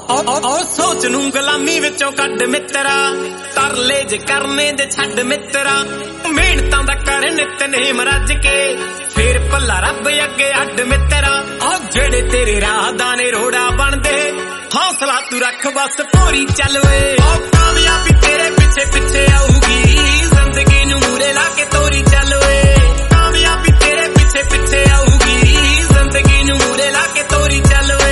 सोच नू गुलामी विचों कड्ड मित्रा, तरले जे करने दे छड्ड मित्रा। मेहनतां दा कर नितनेम रज के, फिर भला रब अगे अड्ड मित्रा। जेड़े तेरे राह दा ने रोड़ा बनदे, हौसला तू रख बस पूरी चल वे। कामयाबी तेरे पिछे पिछे आऊगी, जिंदगी नू मूरे ला के तोरी चल वे। कामयाबी तेरे पिछे पिछे आऊगी, जिंदगी नू मूरे ला के तोरी चल वे।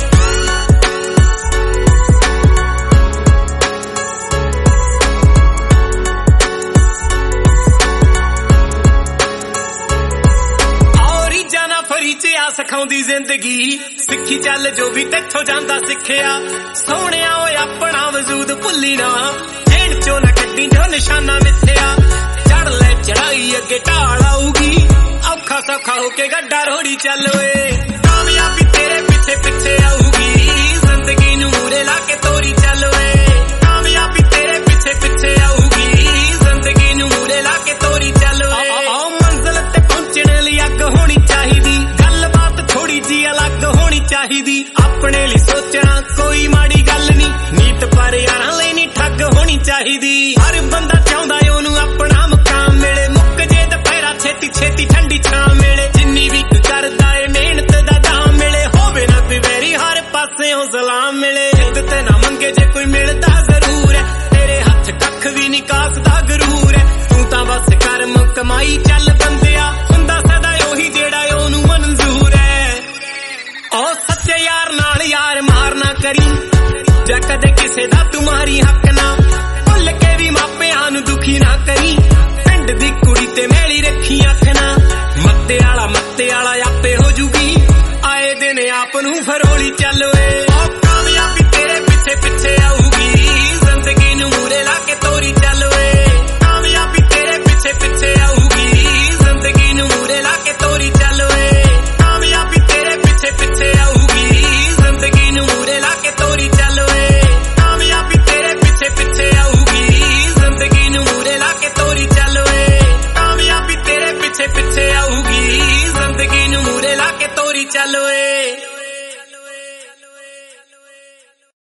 सिखाउंदी जिंदगी सिखी चल, जो भी तेथों जांदा सिखिया। सोहणिया ओए अपना वजूद भुल्ली ना, जेण चो ना कड्डी जो निशाना मिथया। चढ़ ले चढ़ाई अगे ढाल आऊगी, औखा सौखा होके गड्ढा रोड़ी चल वे। कामयाबी तेरे पिछे पिछे आऊगी, जिंदगी नू मूरे ला के तोरी चल वे। कामयाबी तेरे पिछे पिछे आऊगी, जिंदगी नू मूरे ला के तोरी चल वे। मंजिल ते पहुंचने लई अग होनी चाहिदी, थोड़ी जी अलग होनी चाहिदी। अपने लिए सोचना कोई माड़ी गल नी, नीत पर यारां लई नी ठग होनी चाहिदी। हर बंदा चाहुंदा ओनू अपना मुकाम मिले, मुक जे दुपहरा छेती छेती ठंडी छां मिले। जिन्नी भी करदा ए मेहनत दा दाम मिले, होवे ना कोई वैरी हर पासेओं सलाम मिले। जिद ते ना मंगे जे कोई मिलदा जरूर है, तेरे हथ कख भी नी कासदा गरूर है। तू तां बस कर्म कमाई चल बंदिया, हुंदा सदा ओही जेड़ा ओनू मंजूर है। सच्चे यार नाल यार मार ना करी, जा कदे किसे दा तुम्हारी हक ना। भुल के भी मापियां नू दुखी ना करी, पिंड दी कुड़ी ते मैली रखी अख ना। मत्ते आला आपे हो जूगी, आए दिन आप नू फरोली चल वे। कामयाबी तेरे पिछे पिछे आऊगी, जिंदगी नू मूरे ला के तोरी चल वे। कामयाबी तेरे पिछे पिछे आऊगी, जिंदगी नू मूरे ला के तोरी चल वे। कामयाबी तेरे पिछे पिछे आऊगी।